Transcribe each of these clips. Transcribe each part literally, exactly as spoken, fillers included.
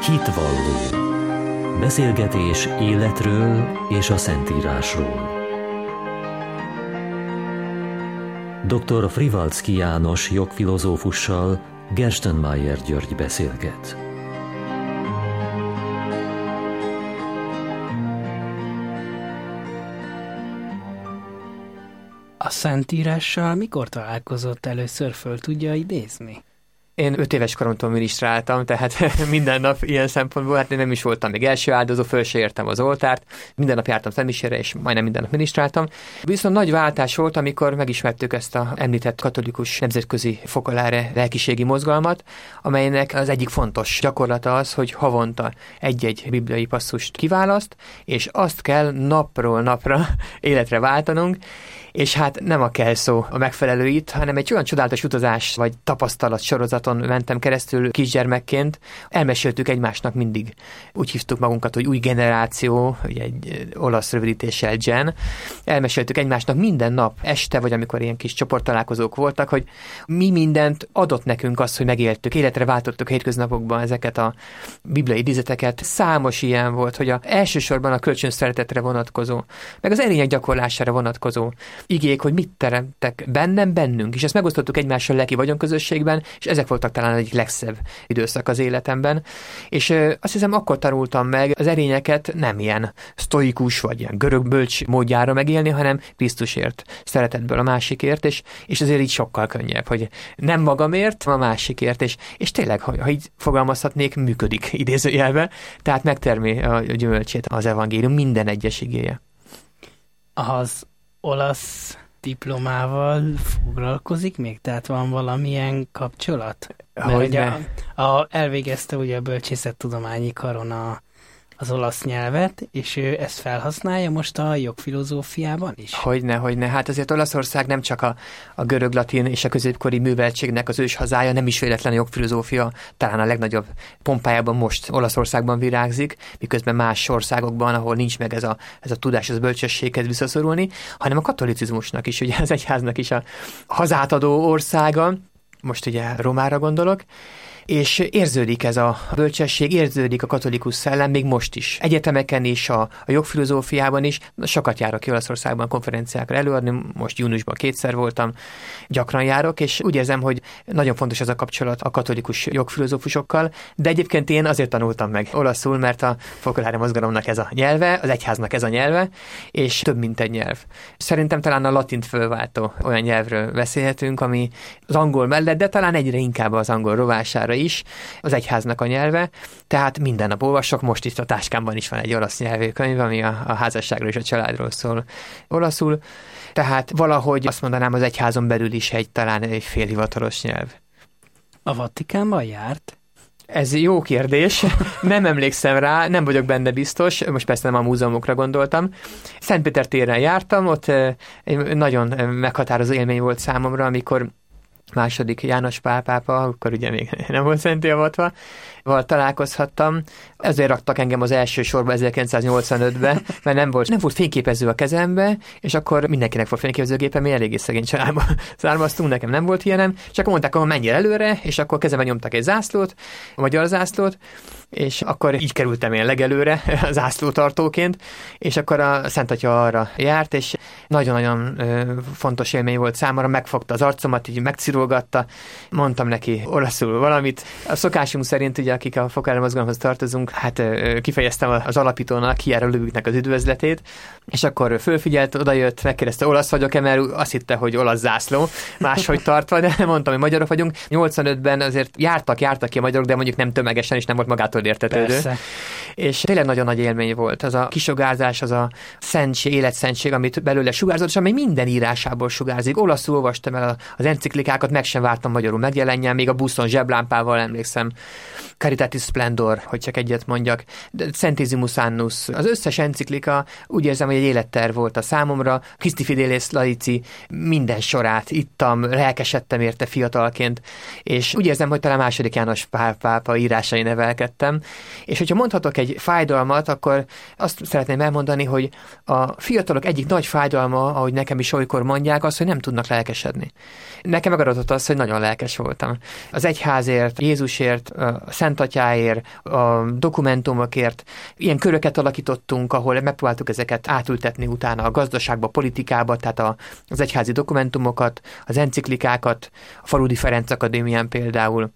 Hitvalló. Beszélgetés életről és a Szentírásról. doktor Frivalczky János jogfilozófussal Gerstenmaier György beszélget. A Szentírással mikor találkozott először, föl tudja idézni? Én öt éves koromtól minisztráltam, tehát minden nap ilyen szempontból, hát én nem is voltam még első áldozó, föl se értem az oltárt, minden nap jártam szentmisére, és majdnem minden nap minisztráltam. Viszont nagy váltás volt, amikor megismertük ezt a említett katolikus nemzetközi fokoláre lelkiségi mozgalmat, amelynek az egyik fontos gyakorlata az, hogy havonta egy-egy bibliai passzust kiválaszt, és azt kell napról napra életre váltanunk, és hát nem a kell szó a megfelelő itt, hanem egy olyan csodálatos utazás vagy tapasztalat sorozaton mentem keresztül kisgyermekként. Elmeséltük egymásnak mindig. Úgy hívtuk magunkat, hogy új generáció, ugye egy olasz rövidítéssel Gen. Elmeséltük egymásnak minden nap, este, vagy amikor ilyen kis csoporttalálkozók voltak, hogy mi mindent adott nekünk az, hogy megéltük, életre váltottuk hétköznapokban ezeket a bibliai idézeteket. Számos ilyen volt, hogy a, elsősorban a kölcsön szeretetre vonatkozó, meg az erények gyakorlására vonatkozó igék, hogy mit teremtek bennem, bennünk, és ezt megosztottuk egymással lelki vagyonközösségben, és ezek voltak talán egyik legszebb időszak az életemben. És ö, azt hiszem, akkor tanultam meg az erényeket nem ilyen sztoikus, vagy ilyen görög bölcs módjára megélni, hanem Krisztusért, szeretetből a másikért, és, és azért így sokkal könnyebb, hogy nem magamért, a másikért, és, és tényleg, ha, ha így fogalmazhatnék, működik idézőjelben, tehát megtermi a gyümölcsét az evangélium minden egyes igéje. Az olasz diplomával foglalkozik még? Tehát van valamilyen kapcsolat? Mert ugye a, a, elvégezte ugye a bölcsészettudományi karon a, az olasz nyelvet, és ő ezt felhasználja most a jogfilozófiában is? Hogyne, hogyne. Hát azért Olaszország nem csak a, a görög-latin és a középkori műveltségnek az ős hazája, nem is véletlen a jogfilozófia talán a legnagyobb pompájában most Olaszországban virágzik, miközben más országokban, ahol nincs meg ez a, ez a tudás, az bölcsességhez visszaszorulni, hanem a katolicizmusnak is, ugye az egyháznak is a hazátadó országa, most ugye Rómára gondolok, és érződik ez a bölcsesség, érződik a katolikus szellem még most is. Egyetemeken is, a, a jogfilozófiában is. Sokat járok ki Olaszországban konferenciákra előadni, most júniusban kétszer voltam, gyakran járok, és úgy érzem, hogy nagyon fontos ez a kapcsolat a katolikus jogfilozófusokkal, de egyébként én azért tanultam meg olaszul, mert a fokolári mozgalomnak ez a nyelve, az egyháznak ez a nyelve, és több mint egy nyelv. Szerintem talán a latint fölváltó olyan nyelvről beszélhetünk, ami az angol mellett, de talán egyre inkább az angol rovására is, az egyháznak a nyelve, tehát minden nap olvasok, most itt a táskámban is van egy olasz nyelvű könyv, ami a, a házasságról és a családról szól olaszul, tehát valahogy azt mondanám, az egyházon belül is egy talán egy félhivatalos nyelv. A Vatikánban járt? Ez jó kérdés, nem emlékszem rá, nem vagyok benne biztos, most persze nem a múzeumokra gondoltam. Szentpéter téren jártam, ott egy nagyon meghatározó élmény volt számomra, amikor második János Pál pápa, akkor ugye még nem volt szenté avatva, val találkozhattam. Ezért raktak engem az első sorba ezerkilencszáznyolcvanötben, mert nem volt, nem volt fényképező a kezembe, és akkor mindenkinek volt fényképezőgépe, mi eléggé szegény családban származtunk, nekem nem volt ilyenem, és akkor mondták, hogy menjél előre, és akkor kezemben nyomtak egy zászlót, a magyar zászlót, és akkor így kerültem én legelőre zászlótartóként, és akkor a Szent Atya arra járt, és nagyon-nagyon ö, fontos élmény volt számomra, megfogta az arcomat, így megcirolgatta, mondtam neki olaszul valamit. A szokásunk szerint, ugye, akik a fokolári mozgalomhoz tartozunk, hát ö, kifejeztem az alapítónak, kijárólövőknek az üdvözletét, és akkor fölfigyelt, odajött, megkérdezte, olasz vagyok-e, mert azt hitte, hogy olasz zászló, máshogy tartva, de mondtam, hogy magyarok vagyunk. nyolcvanötben azért jártak, jártak ki a magyarok, de mondjuk nem tömegesen, és nem volt magától értetődő. Persze. És tényleg nagyon nagy élmény volt. Az a kisugárzás, az a szentség, életszentség, amit belőle sugárzott, és amely minden írásából sugárzik. Olaszul olvastam el az enciklikákat, meg sem vártam magyarul megjelenjen, még a buszon zseblámpával emlékszem. Caritatis Splendor, hogy csak egyet mondjak. Centesimus Annus. Az összes enciklika úgy érzem, hogy egy életterv volt a számomra. Christi Fidelis Laici minden sorát ittam, lelkesedtem érte fiatalként, és úgy érzem, hogy talán második János Pál pápa írásai nevelkedtem. És hogyha mondhatok egy fájdalmat, akkor azt szeretném elmondani, hogy a fiatalok egyik nagy fájdalma, ahogy nekem is olykor mondják, az, hogy nem tudnak lelkesedni. Nekem megadott változott az, hogy nagyon lelkes voltam. Az egyházért, Jézusért, a Szentatyáért, a dokumentumokért ilyen köröket alakítottunk, ahol megpróbáltuk ezeket átültetni utána a gazdaságba, a politikába, tehát a, az egyházi dokumentumokat, az enciklikákat, a Faludi Ferenc Akadémián például,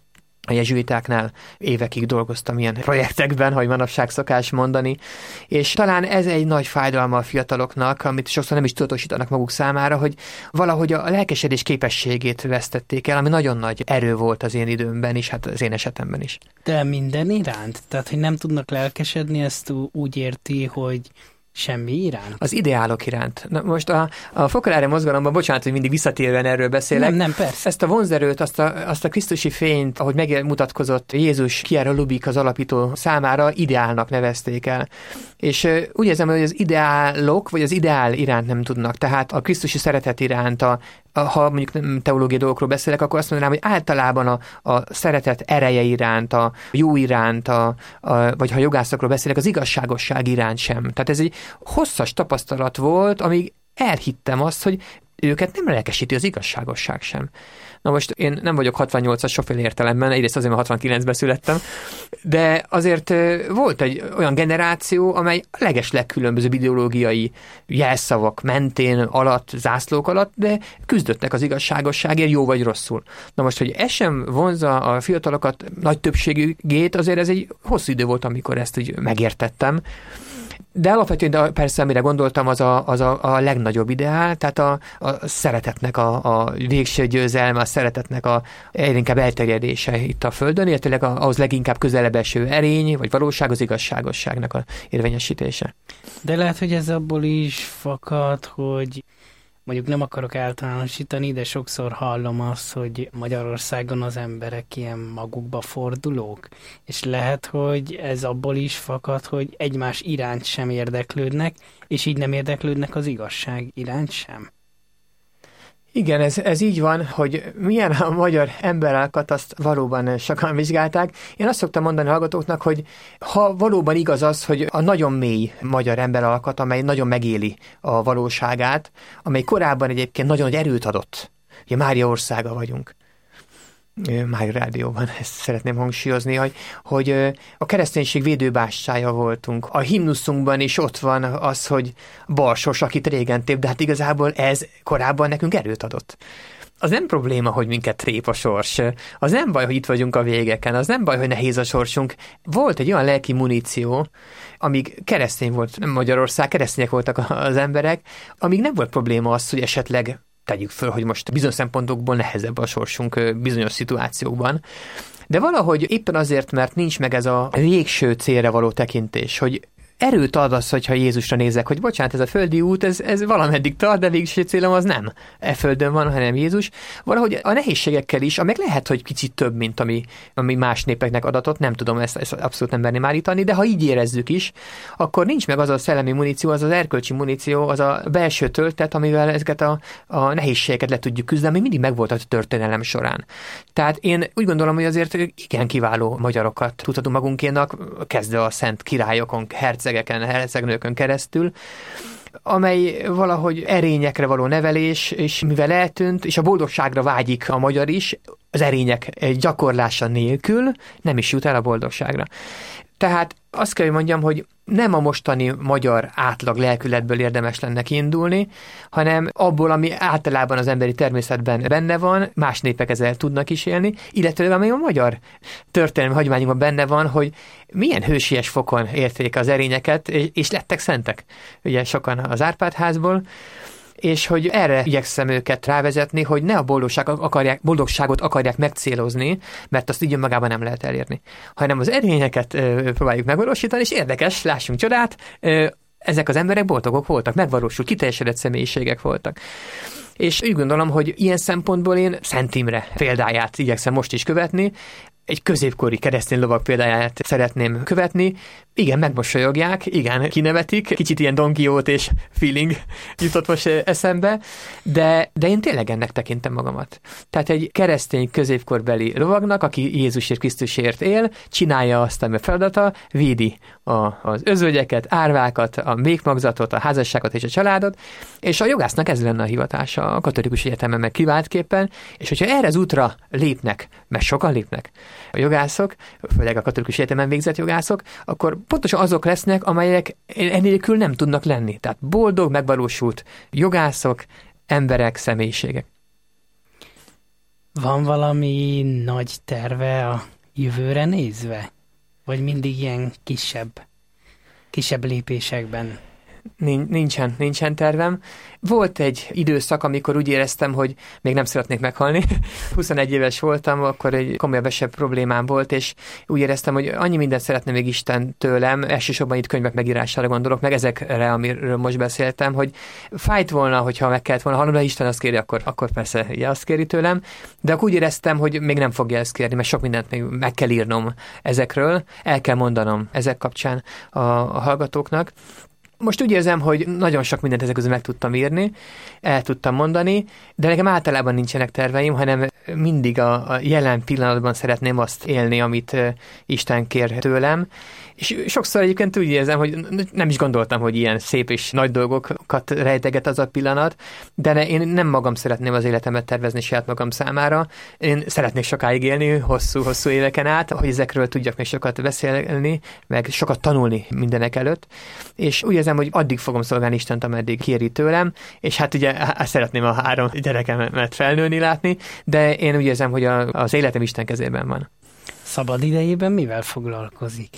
a jezsuitáknál évekig dolgoztam ilyen projektekben, hogy manapság szokás mondani, és talán ez egy nagy fájdalma a fiataloknak, amit sokszor nem is tudatosítanak maguk számára, hogy valahogy a lelkesedés képességét vesztették el, ami nagyon nagy erő volt az én időmben is, hát az én esetemben is. De minden iránt? Tehát, hogy nem tudnak lelkesedni, ezt úgy érti, hogy semmi iránt? Az ideálok iránt. Na most a, a fokolári mozgalomban, bocsánat, hogy mindig visszatérően erről beszélek. Nem, nem, persze. Ezt a vonzerőt, azt a, azt a krisztusi fényt, ahogy megmutatkozott Jézus Chiara Lubich az alapító számára, ideálnak nevezték el. És uh, úgy érzem, hogy az ideálok, vagy az ideál iránt nem tudnak. Tehát a krisztusi szeretet iránt, a, a, ha mondjuk nem teológiai dolgokról beszélek, akkor azt mondanám, hogy általában a, a szeretet ereje iránt, a jó iránt, a, a, vagy ha jogászokról beszélek, az igazságosság iránt sem. Tehát ez egy hosszas tapasztalat volt, amíg elhittem azt, hogy őket nem lelkesíti az igazságosság sem. Na most én nem vagyok hatvannyolcas sokféle értelemben, egyrészt azért, mert hatvankilencben születtem, de azért volt egy olyan generáció, amely a leges legkülönbözőbb ideológiai jelszavak mentén, alatt, zászlók alatt, de küzdöttek az igazságosságért, jó vagy rosszul. Na most, hogy ez sem vonzza a fiatalokat nagy többségét, azért ez egy hosszú idő volt, amikor ezt úgy megértettem. De alapvetően persze, amire gondoltam, az a, az a, a legnagyobb ideál, tehát a, a szeretetnek a, a végső győzelme, a szeretetnek a egyre inkább elterjedése itt a Földön, illetőleg ahhoz leginkább közelebb eső erény, vagy valóság, az igazságosságnak a érvényesítése. De lehet, hogy ez abból is fakad, hogy mondjuk nem akarok általánosítani, de sokszor hallom azt, hogy Magyarországon az emberek ilyen magukba fordulók, és lehet, hogy ez abból is fakad, hogy egymás iránt sem érdeklődnek, és így nem érdeklődnek az igazság iránt sem. Igen, ez, ez így van, hogy milyen a magyar emberalkat, azt valóban sokan vizsgálták. Én azt szoktam mondani a hallgatóknak, hogy ha valóban igaz az, hogy a nagyon mély magyar emberalkat, amely nagyon megéli a valóságát, amely korábban egyébként nagyon nagy erőt adott, ugye Mária országa vagyunk, Mária Rádióban, ezt szeretném hangsúlyozni, hogy, hogy a kereszténység védőbástyája voltunk. A himnuszunkban is ott van az, hogy Balsos, akit régen tép, de hát igazából ez korábban nekünk erőt adott. Az nem probléma, hogy minket trép a sors. Az nem baj, hogy itt vagyunk a végeken. Az nem baj, hogy nehéz a sorsunk. Volt egy olyan lelki muníció, amíg keresztény volt Magyarország, keresztények voltak az emberek, amíg nem volt probléma az, hogy esetleg tegyük föl, hogy most bizonyos szempontokból nehezebb a sorsunk bizonyos szituációkban. De valahogy éppen azért, mert nincs meg ez a végső célra való tekintés, hogy erőt ad az, hogyha Jézusra nézek, hogy bocsánat, ez a földi út, ez, ez valameddig tart, de végső célom az nem e földön van, hanem Jézus. Valahogy a nehézségekkel is, amelyek lehet, hogy kicsit több, mint ami, ami más népeknek adatott, nem tudom ezt, ezt abszolút nem merném állítani, de ha így érezzük is, akkor nincs meg az a szellemi muníció, az az erkölcsi muníció, az a belső töltet, amivel ezeket a, a nehézségeket le tudjuk küzdeni, ami mindig megvolt a történelem során. Tehát én úgy gondolom, hogy azért igen kiváló magyarokat tudhatunk magunkénak, kezdve a szent királyokon, hercegeken, hercegnőkön keresztül, amely valahogy erényekre való nevelés, és mivel eltűnt, és a boldogságra vágyik a magyar is, az erények gyakorlása nélkül nem is jut el a boldogságra. Tehát azt kell, hogy mondjam, hogy nem a mostani magyar átlag lelkületből érdemes lenne kiindulni, hanem abból, ami általában az emberi természetben benne van, más népek ezzel tudnak is élni, illetve ami a magyar történelmi hagyományunkban benne van, hogy milyen hősies fokon érték az erényeket, és lettek szentek. Ugye sokan az Árpád-házból, és hogy erre igyekszem őket rávezetni, hogy ne a boldogság akarják, boldogságot akarják megcélozni, mert azt így önmagában nem lehet elérni, hanem az erényeket ö, próbáljuk megvalósítani, és érdekes, lássunk csodát, ö, ezek az emberek boldogok voltak, megvalósult, kiteljesedett személyiségek voltak. És úgy gondolom, hogy ilyen szempontból én Szent Imre példáját igyekszem most is követni, egy középkori keresztény lovag példáját szeretném követni. Igen, megmosolyogják, igen, kinevetik, kicsit ilyen Don Quixote és feeling jutott most eszembe, de, de én tényleg ennek tekintem magamat. Tehát egy keresztény középkorbeli lovagnak, aki Jézusért, Krisztusért él, csinálja azt, ami a feladata, védi a, az özvegyeket, árvákat, a méhmagzatot, a házasságot és a családot, és a jogásznak ez lenne a hivatása a katolikus egyetemen meg kiváltképpen, és hogyha erre az útra lépnek, mert sokan lépnek a jogászok, főleg a katolikus egyetemen végzett jogászok, akkor pontosan azok lesznek, amelyek ennélkül nem tudnak lenni. Tehát boldog, megvalósult jogászok, emberek, személyiségek. Van valami nagy terve a jövőre nézve? Vagy mindig ilyen kisebb, kisebb lépésekben? Nincsen, nincsen tervem. Volt egy időszak, amikor úgy éreztem, hogy még nem szeretnék meghalni. huszonegy éves voltam, akkor egy komolyabb problémám volt, és úgy éreztem, hogy annyi mindent szeretne még Isten tőlem, elsősorban itt könyvek megírására gondolok, meg ezekre, amiről most beszéltem, hogy fájt volna, hogyha meg kellett volna halnom, de Isten azt kéri, akkor, akkor persze ja, azt kéri tőlem, de akkor úgy éreztem, hogy még nem fogja ezt kérni, mert sok mindent még meg kell írnom ezekről, el kell mondanom ezek kapcsán a, a hallgatóknak. Most úgy érzem, hogy nagyon sok mindent ezek közül meg tudtam írni, el tudtam mondani, de nekem általában nincsenek terveim, hanem mindig a, a jelen pillanatban szeretném azt élni, amit uh, Isten kér tőlem. És sokszor egyébként úgy érzem, hogy nem is gondoltam, hogy ilyen szép és nagy dolgokat rejteget az a pillanat, de ne, én nem magam szeretném az életemet tervezni saját magam számára. Én szeretnék sokáig élni, hosszú-hosszú éveken át, hogy ezekről tudjak még sokat beszélni, meg sokat tanulni mindenek előtt. És úgy érzem, hogy addig fogom szolgálni Istent, ameddig kéri tőlem, és hát ugye szeretném a három gyerekemet felnőni látni, de én úgy érzem, hogy a, az életem Isten kezében van. Szabad idejében mivel foglalkozik?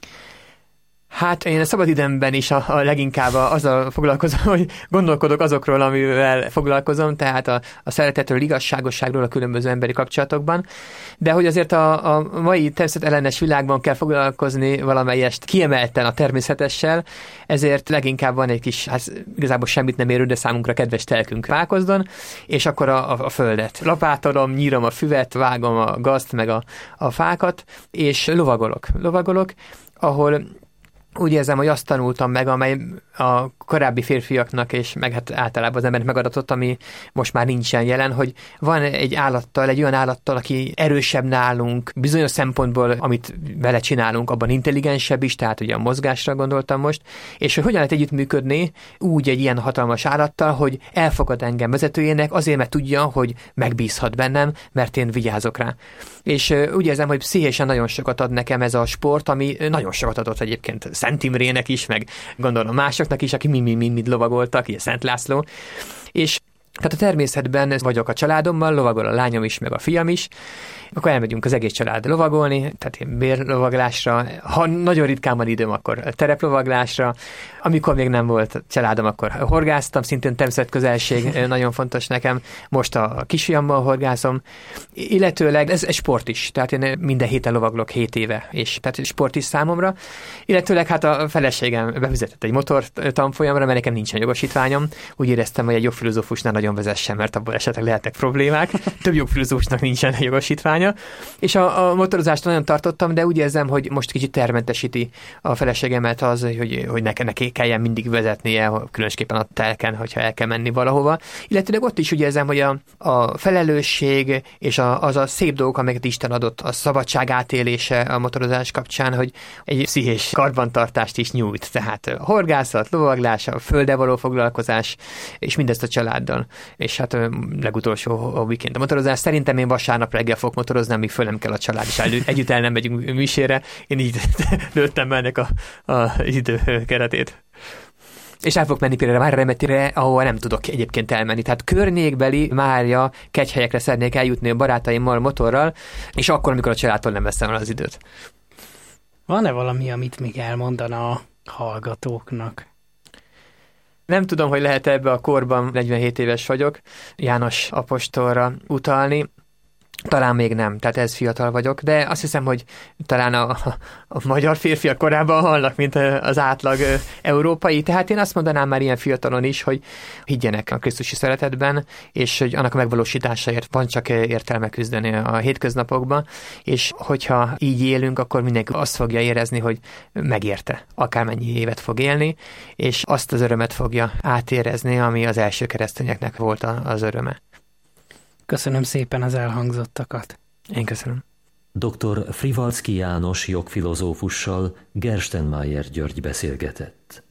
Hát én a szabadidőmben is a, a leginkább azzal foglalkozom, hogy gondolkodok azokról, amivel foglalkozom, tehát a, a szeretetről, igazságosságról a különböző emberi kapcsolatokban, de hogy azért a, a mai természetellenes világban kell foglalkozni valamelyest kiemelten a természetessel, ezért leginkább van egy kis, hát igazából semmit nem érő, de számunkra kedves telkünk Vákozdon, és akkor a, a, a földet. Lapátolom, nyírom a füvet, vágom a gazt, meg a, a fákat, és lovagolok. Lovagolok, ahol úgy érzem, hogy azt tanultam meg, amely a korábbi férfiaknak, és meg hát általában az embernek megadatott, ami most már nincsen jelen, hogy van egy állattal, egy olyan állattal, aki erősebb nálunk, bizonyos szempontból, amit vele csinálunk, abban intelligensebb is, tehát ugye a mozgásra gondoltam most, és hogy hogyan lehet együttműködni úgy egy ilyen hatalmas állattal, hogy elfogad engem vezetőjének, azért, mert tudja, hogy megbízhat bennem, mert én vigyázok rá. És úgy érzem, hogy pszichésen nagyon sokat ad nekem ez a sport, ami nagyon sokat adott egyébként Szent Imrének is, meg gondolom másoknak is, aki mind-mind lovagoltak, ilyen Szent László. És tehát a természetben vagyok a családommal, lovagol a lányom is, meg a fiam is, akkor elmegyünk az egész család lovagolni, tehát ilyen bérlovaglásra, ha nagyon ritkán van időm, akkor tereplovaglásra, amikor még nem volt családom, akkor horgáztam, szintén természetközelség nagyon fontos nekem, most a kisfiammal horgászom, illetőleg ez egy sport is, tehát én minden héten lovaglok hét éve, és tehát sport is számomra, illetőleg hát a feleségem bevezetett egy motor tanfolyamra, mert nekem nincsen jogosítványom, úgy éreztem, hogy egy jogfilozófusnál nagyon vezessen, mert abból esetleg lehetnek problémák, több jogfilozófusnak nincsen jogosítvány. És a, a motorozást nagyon tartottam, de úgy érzem, hogy most kicsit termentesíti a feleségemet az, hogy, hogy neki, neki kelljen mindig vezetnie, különösképpen a telken, hogyha el kell menni valahova. Illetve ott is úgy érzem, hogy a, a felelősség és a, az a szép dolgok, amelyeket Isten adott, a szabadság átélése a motorozás kapcsán, hogy egy pszichés karbantartást is nyújt. Tehát a horgászat, lovaglás, a földdel való foglalkozás, és mindezt a családdal. És hát legutolsó hobbiként a motorozás. Szerintem én vasárnap reggel fogok motorozni, amíg föl nem kell a család, és együtt el nem megyünk misére. Én így lőttem be ennek a, a idő keretét. És el fogok menni például már Remetire, ahol nem tudok egyébként elmenni. Tehát környékbeli Mária kegyhelyekre szeretnék eljutni a barátaimmal motorral, és akkor, amikor a családtól nem veszem el az időt. Van-e valami, amit még elmondana a hallgatóknak? Nem tudom, hogy lehet ebbe a korban, negyvenhét éves vagyok, János apostolra utalni. Talán még nem, tehát ez fiatal vagyok, de azt hiszem, hogy talán a, a, a magyar férfiak korábban halnak, mint az átlag európai, tehát én azt mondanám már ilyen fiatalon is, hogy higgyenek a krisztusi szeretetben, és hogy annak a megvalósításáért van csak értelme küzdeni a hétköznapokban, és hogyha így élünk, akkor mindenki azt fogja érezni, hogy megérte, akármennyi évet fog élni, és azt az örömet fogja átérezni, ami az első keresztényeknek volt az öröme. Köszönöm szépen az elhangzottakat. Én köszönöm. doktor Frivalczky János jogfilozófussal Gerstenmaier György beszélgetett.